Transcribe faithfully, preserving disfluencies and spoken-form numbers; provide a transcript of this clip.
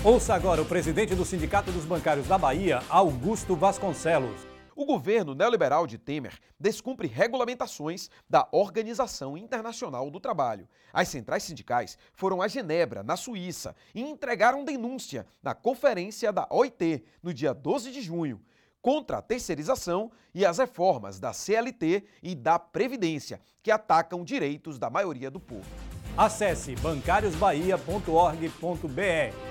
Ouça agora o presidente do Sindicato dos Bancários da Bahia, Augusto Vasconcelos. O governo neoliberal de Temer descumpre regulamentações da Organização Internacional do Trabalho. As centrais sindicais foram a Genebra, na Suíça, e entregaram denúncia na conferência da O I T, no dia doze de junho, contra a terceirização e as reformas da C L T e da Previdência, que atacam direitos da maioria do povo. Acesse bancários bahia ponto org ponto br.